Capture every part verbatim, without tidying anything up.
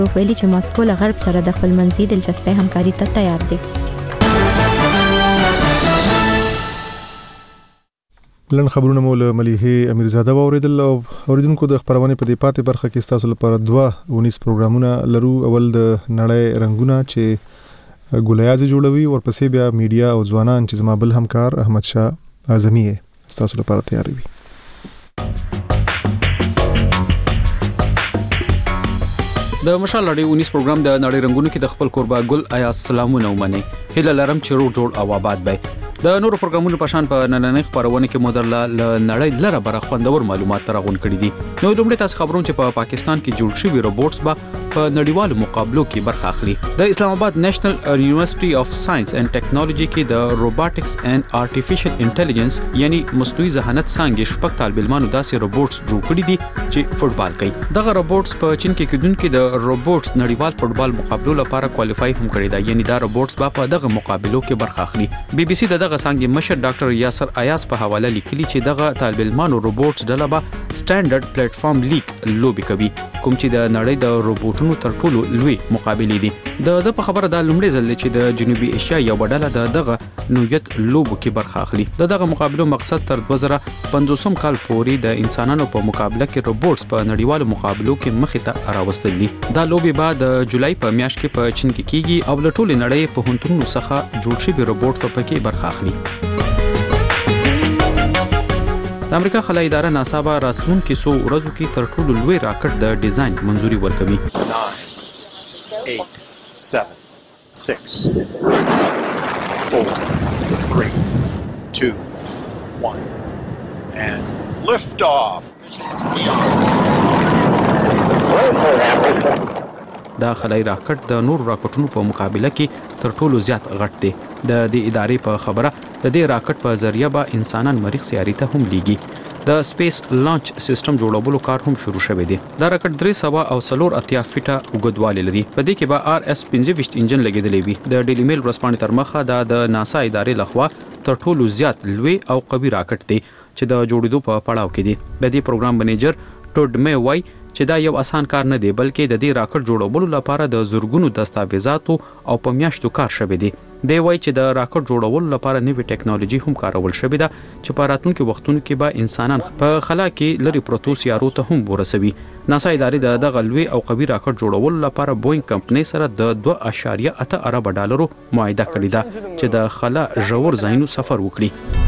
ویلي چې ماسکو له غرب سره د خپل منځي دلچسپۍ همکاري ته تیار دی. لن خبرونه مول مليحه امیرزاده اوریدل او اوریدونکو د خبرونه په دې پاتې برخه کې تاسو لپاره دوه ونیس پروګرامونه لرو. اول د نړۍ رنگونه چې ګولیاز جوړوي او ورپسې بیا میډیا او ځوانان چې زما بل همکار احمد شاه اعظمي تاسو لپاره تیار وي. د مشال لړۍ ونیس پروګرام د نړۍ رنگونو کې د خپل قربا ګل آیا سلامونه ومني هله لرم چې رو جوړ او آباد بای د نورو پروګرامونو په شان په نننۍ خبرونه کې مودرله نړۍ لره بره خوندور معلومات ترغون کړي دي. نو لومړی تاسو خبرونه چې په پاکستان کې جوړ شوی روبوټس به په نړیوالو مقابلو کې برخه اخلي. د اسلام آباد نېشنل یونیورسيټي اف ساينس اینڈ ټیکنالوژي کې د روبوټکس اینڈ آرټیفیشل انټيليجنس یعنی مصنوعي ذهانت څنګه شپږ طالب علمانو داسې روبوټس جوړ کړي دي چې فوتبال کوي. دغه روبوټس په چین کې کېدونکو د روبوټس نړیوال فوتبال مقابلو لپاره کوالیفای هم کړي دي. یعنی دا روبوټس به په دغه مقابلو کې برخه اخلي. بي بي سي دغه څنګه مشر ډاکټر یاسر ایاز په حواله لیکلي چې دغه طالب علمانو روبوټس ډله به سټانډرډ پلیټ فارم لیګ لوبي کوي کوم چې د نړۍ د روبوټونو تر ټولو لوی مقابله دي. د د په خبره د لومړي ځل چې د جنوبي ایشیا یو ډله د دغه نوعیت لوبو کې برخه اخلي. د دغه مقابلو مقصد تر دوه زره پنځوسم کال پورې د انسانانو په مقابله کې روبوټس په نړیوالو مقابلو کې مخې ته راوستل دي. دا لوبي بعد د جولای په میاشت کې په چین کې کیږي او د ټولې نړۍ په هنرونو څخه جوړ شوی روبوټ په پکې برخه اخلي. د امریکا خلای اداره ناسا به راتلونکي څو ورځو کې تر ټولو لوی راکټ د ډیزاین منځوري ورکوي. nine, eight, seven, six, four, three, two, one, and lift off. دا خلای راکټ د نور راکټونو په مقابله کې تر ټولو زیات غټ دی. د دې ادارې په خبره د دې راکټ په ذریعہ به انسانان مریخ سیارې ته هم لیږي. د سپیس لانچ سیستم جوړولو کار هم شروع شوی دی. دا راکټ درې سوه او څلور اتیا فیټه اوږدوالی لري. په دې کې به آر اس پنځه ویشت انجن لګېدلی وي. د ډیلی میل ورځپاڼې تر مخه دا د ناسا ادارې لخوا تر ټولو زیات لوی او قوي راکټ دی چې د جوړېدو په پړاو کې دی. د دې پروګرام منیجر ټوډ مې وای چې دا یو اسان کار نه دی بلکې د دې راکټ جوړولو لپاره د زورګونو دستاویزاتو او په میاشتو کار شوی دی. دی وای چې د راکټ جوړولو لپاره نوې ټیکنالوژي هم کارول شوې ده چې په راتلونکو وختونو کې به انسانان په خلا کې لري پروتو سیارو ته هم ورسوي. ناسا ادارې د دغه لوی او قوي راکټ جوړولو لپاره بوینګ کمپنۍ سره د دوه اعشاریه اته ارب ډالرو معاهده کړې ده چې د خلا ژور ځایونو سفر وکړي.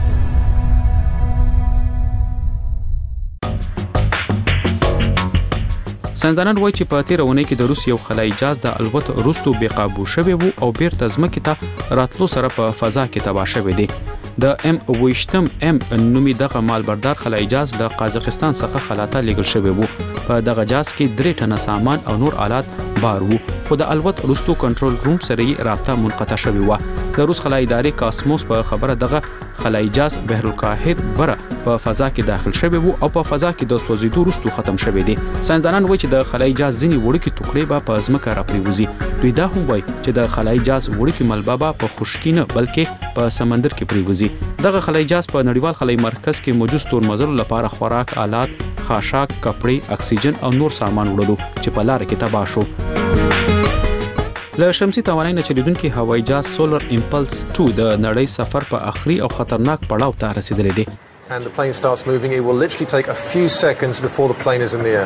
ساينسدانان وایي چې په تیره اونۍ کې د روس یو خلای جهاز د الوت وروسته بې قابو شوی وو او بیرته ځمکې ته راتلو سره په فضا کې تباه شوی دی. د ام ویشتم ام نومي دغه مالبردار خلای جهاز له قازقستان څخه خلا ته لیږل شوی وو. په دغه جهاز کې درې ټنه سامان او نور آلات بار وو خو د الوت وروسته کنټرول روم سره یې رابطه منقطع شوی و. د روس خلای ادارې کاسموس په خبره دغه خلای جهاز بحرالکاهل بره په فضا کې داخل شوی وو او په فضا کې د سوځېدو وروسته ختم شوی دی. ساينسدانان وایي چې د خلای جهاز ځینې وړوکي ټوکړې به په ځمکه راپریوځي. دوی دا هم وایي چې د خلای جهاز وړوکي ملبه به په خشکي نه بلکې په سمندر کې پریوځي. دغه خلای جهاز په نړیوال خلای مرکز کې موجود ستورمزلو لپاره خوراک آلات، خاشاک، کپړې، اکسیجن او نور سامان وړلو چې په لار کې تباه شو. له شمسي توانایي نه چلیدونکي هوایي جهاز سولر امپلس دوه د نړۍ سفر په اخري او خطرناک پړاو ته رسیدلی دی. And the plane starts moving, it will literally take a few seconds before the plane is in the air.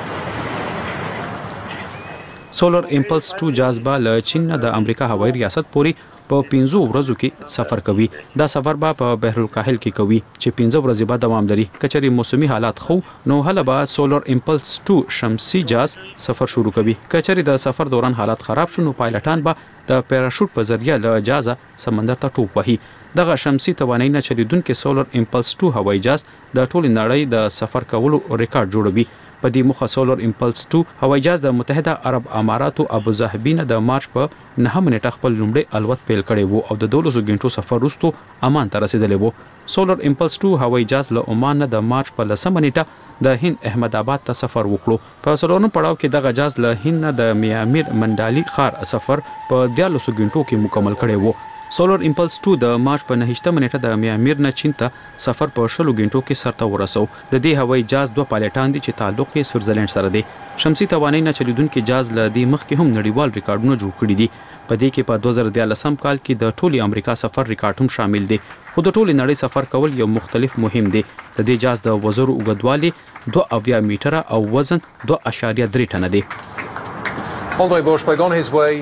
سولر امپلس دوه جهاز به له چین نه د امریکا هوایي ریاست پورې په پنځو ورځو کې سفر کوي. دا سفر به په بحرالکاهل کې کوي چې پنځه ورځې به دوام لري. کچري موسمي حالات خو نو هله به سولر امپلس دوه شمسي جهاز سفر شروع کوي. کچري د سفر دوران حالات خراب شونه پایلټان به د پیراشوټ په ذریعہ له جهازه سمندر ته ټوپ وهي. دغه شمسي توانایي نه چلیدونکي سولر امپلس دوه هوایي جهاز د ټول نړۍ د سفر کولو ریکارډ جوړوي. په دې مخه سولر امپلس دوه هوایي جهاز د متحده عرب اماراتو ابوظبي نه د مارچ په نهمه نیټه خپل لومړی الوت پیل کړی وو او د دولسو غنټو سفر وروسته امان ته رسیدلی وو. سولر امپلس دوه هوایي جهاز له عمان نه د مارچ په لسمه نیټه د هند احمد آباد ته سفر وکړو. په څلورم پړاو کې دغه جهاز له هند نه د میامیر منډالي ښار سفر په دیارلسو غنټو کې مکمل کړی وو. سولر امپلس دوه د مارچ په نهمه نیټه د میامیر نه چین ته سفر په شلو غنټو کې سرته ورسو. د دې هوایي جهاز دوه پایلټان دي چې تعلق یې سویټزرلند سره دی. شمسي توانایي نه چلیدونکي جهاز له دې مخکې هم نړیوال ریکارډونه جوړ کړي دي. په دې کې په دوه زره دیارلسم کال کې د ټولي امریکا سفر ریکارډ هم شامل دی. خو د ټولي نړۍ سفر کول یو مختلف مهم دی. د دې جهاز د وزرو اوږدوالی دوه اویا میټره او وزن دوه اعشاریه درې ټنه دی. Andre Borschberg on his way.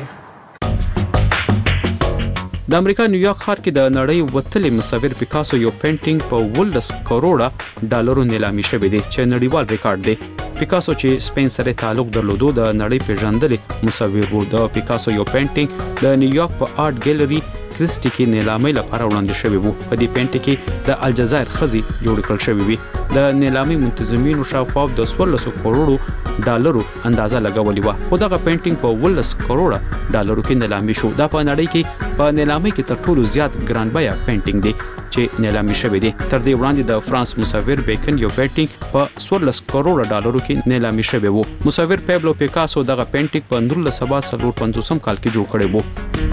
د امریکا نیویارک ښار کې د نړۍ وتلې مصور پیکاسو یو پینټینګ په ولس کروڑه ډالرو نیلامي شوی دی چې نړیوال ریکارډ دی. پیکاسو چې سپین سره تعلق درلودو د نړۍ پیژندلې مصور وو. د پیکاسو یو پینټینګ د نیویارک په آرټ ګیلری کریسټي کې نیلامي لپاره وړاندې شوی وو. په دې پینټینګ کې د الجزایر خزي جوړ کړل شوی وي. د نیلامي منتظمینو شاوخوا د سوړلسو کروڑو ډالرو اندازه لګولې و. خو دغه پینټینګ په ولس کروڑه ډالرو کې نیلامي شو. دا په نړۍ کې په نیلامي کې تر ټولو زیات ګران بیه پینټینګ دی چې نیلامي شوی دی. تر دې وړاندې د فرانس مصور بیکن یو پینټینګ په سوړلس کروڑه ډالرو کې نیلامي شوی وو. مصور پیبلو پیکاسو دغه پینټینګ په نولس سوه څلور پنځوسم کال کې جوړ کړی وو.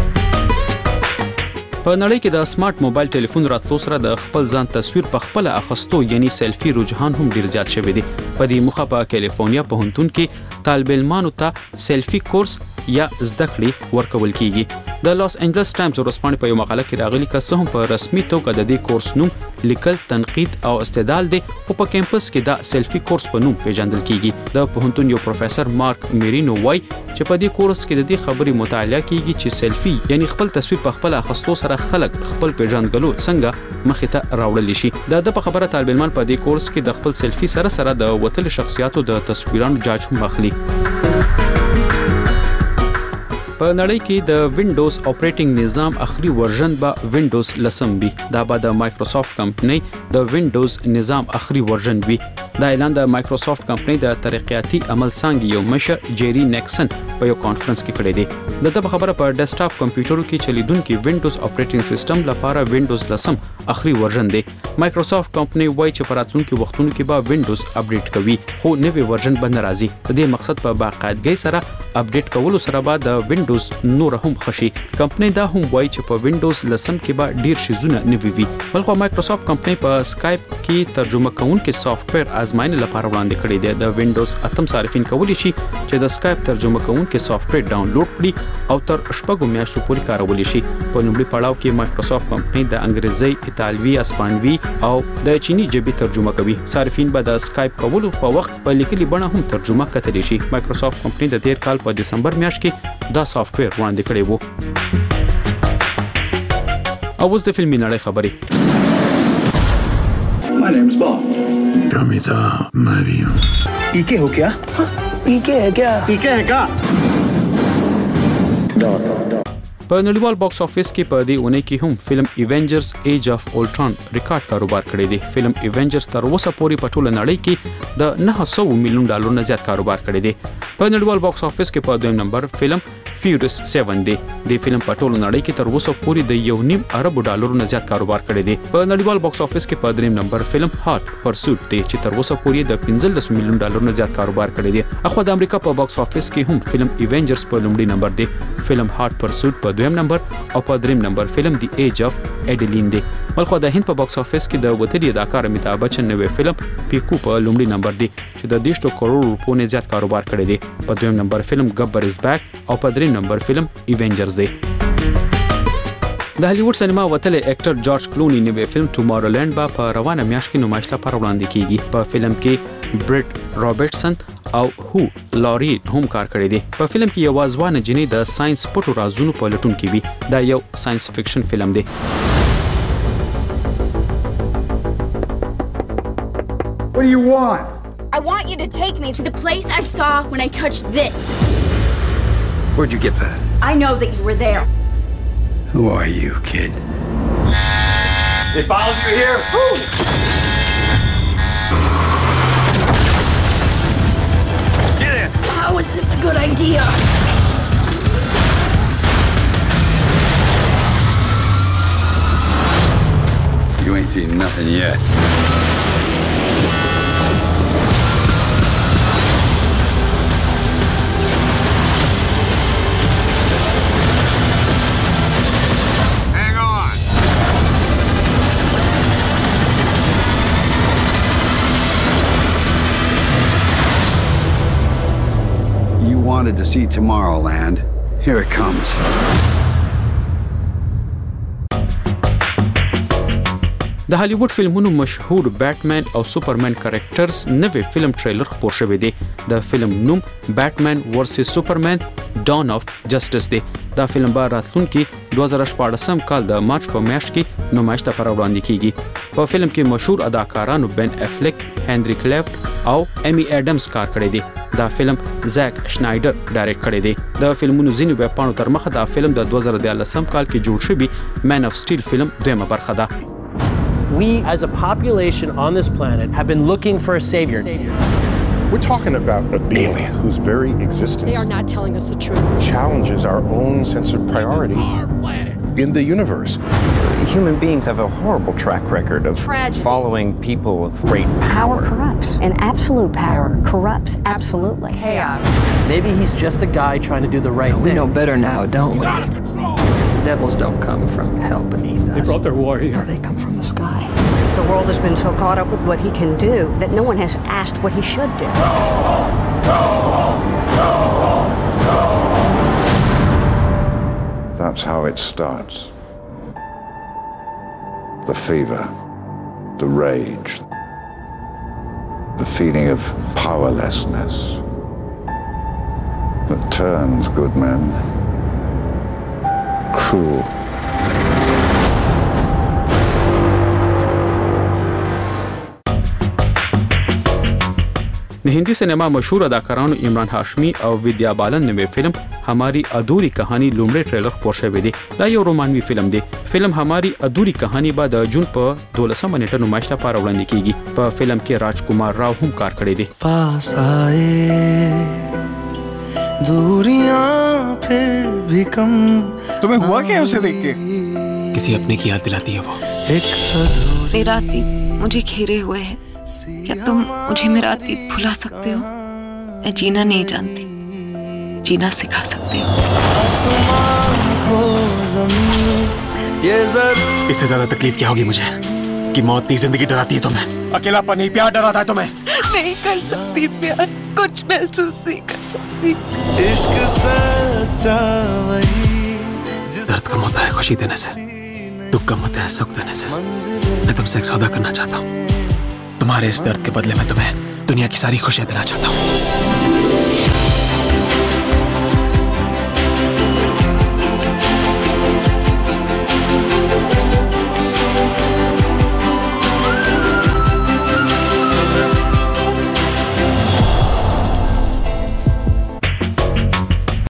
په نړۍ کې د سمارټ موبایل ټلیفون راتلو سره د خپل ځان تصویر په خپل اخستو یعنی سیلفي رجحان هم ډیر زیات شوی دی. په دې مخه په کیلیفورنیا پوهنتون کې طالب علمانو ته سیلفي کورس یا زده کړې ورکول کیږي. د لاس انجلس ټایمز ورسپانې په یو مقاله کې راغلي که څه هم په رسمي توګه د دې کورس نوم لیکل تنقید او استدلال دی، خو په کیمپس کې دا سیلفي کورس په نوم پیژندل کیږي. د پوهنتون یو پروفیسور مارک میرینو وای چې په دې کورس کې د دې خبرې مطالعه کیږي چې سیلفي یعنی خپل تصویر په خپل اخستو سره خلک خپل پیژندګلو څنګه مخې ته راوړل شي. د د په خبره طالب علمان په دې کورس کې د خپل سیلفي سره سره د وتل شخصیاتو د تصویرانو جاج هم اخلي. په نړۍ کې د وینډوز اپریټینګ نظام اخري ورژن به وینډوز لسم وي. دا به د مایکروسافټ کمپنۍ د وینډوز نظام اخري ورژن وي. دا اعلان د مایکروسافټ کمپنۍ د ترقیاتي عمل څانګې یو مشر جيري نیکسن په یو کانفرنس کې کړی دی. د د خبره په ډیسکټاپ کمپیوټرو کې چلیدونکي وینډوز اپریټینګ سیستم لپاره وینډوز لسم اخري ورژن دی. مایکروسافټ کمپنۍ وایي چې په راتلونکي وختونو کې به وینډوز اپډیټ کوي، خو نوې ورژن به نه راځي. د دې مقصد په باقاعدګۍ سره اپډیټ کولو سره به د وینډوز نور هم خشي. کمپنۍ دا هم وایي چې په وینډوز لسم کې به ډیر شیزونه نوي وي. بلخو مایکروسافټ کمپنۍ په سکایپ کې ترجمه کوونکي سافټویر ازمایښت لپاره وړاندې کړی دی. د وینډوز اتم صارفین کولی شي چې د سکایپ ترجمه کوونکي سافټویر ډاونلوډ کړي او تر شپږو میاشتو پورې کارولی شي. په لومړي پړاو کې مایکروسافټ کمپنۍ د انګریزي، ایتالوي، اسپانوي او د چینی ژبې ترجمه کوي. صارفین به د سکایپ کولو په وخت په لیکلي بڼه هم ترجمه کتلی شي. مایکروسافټ کمپنۍ د تیر کال په دسمبر میاشت کې دا سافټویر وړاندې کړی وو. او اوس د فلمي نړۍ خبرې. My name's Bond. Pramita Mariam. पीके हो क्या? पीके है क्या? पीके है क्या? په نړیوال باکس افیس کې په دې اونۍ کې هم فلم ایونجرز ایج اف اولټران ریکارډ کاروبار کړی دی. فلم ایونجرز تر اوسه پورې په ټوله نړۍ کې د نه سوه میلیون ډالر نه زیات کاروبار کړی دی. په نړیوال باکس افیس کې په دویم نمبر فلم فیورس سیون دی. د فلم په ټوله نړۍ کې تر اوسه پورې د یو نیم ارب ډالر نه زیات کاروبار کړی دی. په نړیوال باکس افیس کې په دریم نمبر فلم هاټ پرسوټ دی چې تر اوسه پورې د پنځلس میلیون ډالر نه زیات کاروبار کړی دی. اخو د امریکا په باکس افیس کې هم فلم ایونجرز په لومړي نمبر دی، فلم هاټ پرسوټ په دویم نمبر او په دریم نمبر فلم دی ایج اف ایډلین دی. بلخو د هند په باکس افیس کې د وتلی اداکار امیتابھ بچن نوې فلم پیکو په لومړي نمبر دی چې د دیشتو کروڑ روپو نه زیات کاروبار کړی دی. په دویم نمبر فلم گبر از بیک او په دریم نمبر فلم ایونجرز دی. د هالیوډ سینما وتلی اکټر جارج کلونی نوې فلم ټومارولند به په روانه میاشت کې نمایش لپاره وړاندې کیږي. په فلم کې برټ رابرټسن او هو لاري هم کار کړی دی. په فلم کې یو ځوان جنۍ د ساينس پټو رازونو په لټون کې وي. دا یو ساينس فکشن فلم دی. What do you want? I want you to take me to the place I saw when I touched this. Where'd you get that? I know that you were there. Who are you, kid? They followed you here? Get in! How is this a good idea? You ain't seen nothing yet. Hang wanted to see Tomorrowland. Here it comes. د هالیوډ فلمونو مشهور بیټمن او سوپرمن کریکټرز نوې فلم ټریلر خپور شوی دی. د فلم نوم بیټمن ورسس سوپرمن ډان اف جسټس دی. دا فلم به راتلونکي دوه زره شپاړسم کال د مارچ په میاشت کې نمایش ته پر وړاندې کیږي. په فلم کې مشهور اداکارانو بن افلیک، هنری کلیفټ او ایمی اډمز کار کړی دی. دا فلم زاک شنایډر ډایرکټ کړی دی. د فلمونو ځینې ویبپاڼو تر مخه دا فلم د دوه زره دیارلسم کال کې جوړ شوی مین اف سټیل فلم دویمه برخه ده. We, as a population on this planet, have been looking for a savior. We're talking about a being whose very existence they are not telling us the truth. Challenges our own sense of priority in the universe. Human beings have a horrible track record of Tragedy. following people with great power. Power corrupts, and absolute power corrupts absolutely. Chaos. Maybe he's just a guy trying to do the right We thing. know better now, don't we? Devils don't come from hell beneath us. They brought their war here. No, they come from the sky. The world has been so caught up with what he can do that no one has asked what he should do. That's how it starts. The fever, the rage, the feeling of powerlessness that turns good men cruel. د هندي سینما مشهور اداکارانو عمران هاشمی او ویدیا بالن نوې فلم हमारी अधूरी कहानी لومړی ټریلر خپور شوی دی. دا یو رومانوي فلم دی. فلم हमारी अधूरी कहानी به د جون په دولسمه نیټه نمایش ته پر وړاندې کیږي. په فلم کې راجکمار راو هم کار کړی دی. पास आए दूरियां फिर भी कम. तुम्हें हुआ क्या उसे देख के? किसी अपने की याद दिलाती है वो. मेरा अतीत मुझे घेरे हुए है. क्या तुम मुझे मेरा अतीत भुला सकते हो? मैं जीना नहीं जानती, जीना सिखा सकते हो. इससे ज्यादा तकलीफ क्या होगी मुझे कि मौत नहीं जिंदगी डराती है तुम्हें. अकेलापन नहीं प्यार डराता है तुम्हें. नहीं कर सकती प्यार, कुछ महसूस नहीं कर सकती. इश्क सच्चा वही. दर्द कम होता है खुशी देने से, दुख कम होता है सुख देने से. मैं तुमसे एक सौदा करना चाहता हूँ. तुम्हारे इस दर्द के बदले में तुम्हें दुनिया की सारी खुशियां देना चाहता हूँ.